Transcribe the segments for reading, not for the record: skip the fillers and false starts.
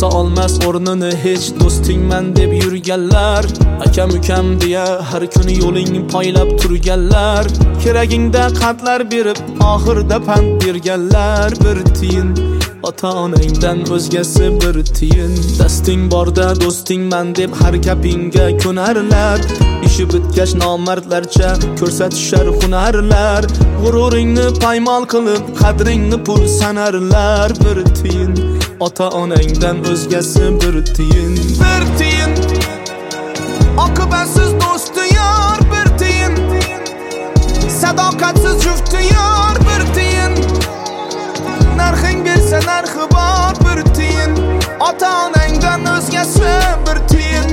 bosa olmas o'rnini hech do'stingman deb yurganlar. Akam ukam deya har kuni yo'lingni poylab turganlar. Keragingda qatlar berib oxirda pand berganlar. Bir tiyin ota-onangdan o'zgasi bir tiyin. Dasting borda do'stingman deb har gapingga ko'narlar. Ishi bitgach nomardlarcha ko'rsatishar hunarlar. G'ururingni paymol qilib qadringni pul sanarlar. Bir tiyin ota-onangdan o'zgasi bir tiyin. Bir tiyin oqibatsiz do'sti yor. Bir tiyin sadoqatsiz jufti yor. Bir tiyin narxing bersa narxi bor. Bir tiyin ota-onangdan o'zgasi bir tiyin.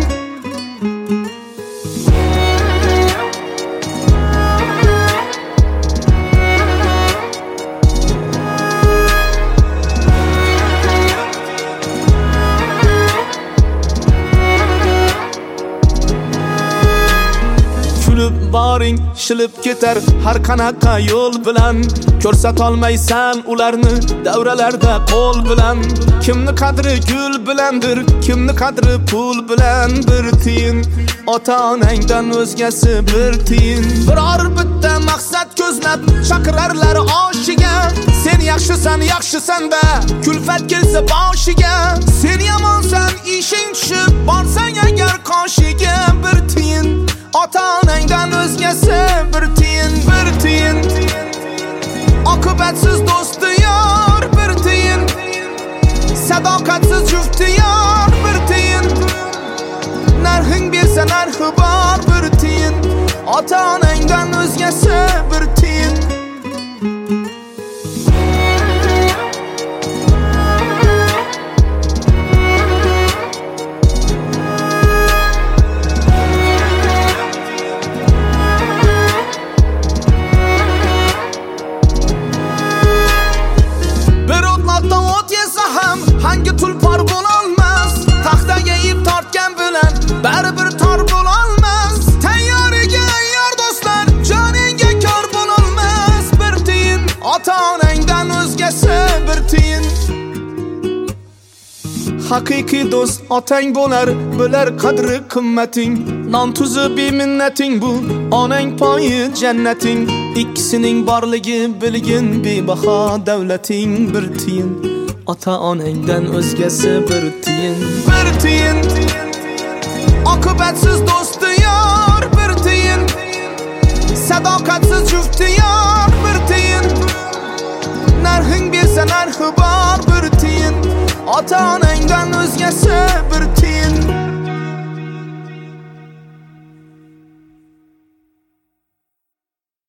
Boring shilib ketar har qanaqa yo'l bilan. Ko'rsatolmaysan ularni davralarda qo'l bilan. Kimni qadri gul bilandir, kimni qadri pul bilan. Bir tiyin ota-onangdan o'zgasi bir tiyin. Biror bitta maqsad ko'zlab chaqirarlar oshiga. Sen yaxshisan yaxshisan-da kulfat kelsa boshiga. Sen yomonsan ishing tushib borsang agar qoshiga. Bir tiyin ota-onangdan o'zgasi bir tiyin. Bir tiyin oqibatsiz do'sti yor. Bir tiyin sadoqatsiz jufti yor. Bir tiyin narxing bersa narxi bor. Bir tiyin ota-onangdan o'zgasi bir tiyin. Hangi tulpor bo'lolmas, taxtaga ip tortgan bilan baribir tor bo'lolmas. Tayyoriga yor do'stlar, joningga kor bo'lolmas. Bir tiyin ota-onangdan o'zgasi bir tiyin. Haqiqiy do'st otang bo'lar, bo'lar qadri qimmating. Non tuzi beminnating bu onang poyi jannating. Ikkisining borligi bilgin bebaho davlating. Bir tiyin ota-onangdan o'zgasi bir tiyin. Bir tiyin oqibatsiz do'sti yor. Bir tiyin sadoqatsiz jufti yor. Bir tiyin narxing bersa narxi bor. Bir tiyin ota-onangdan o'zgasi bir tiyin.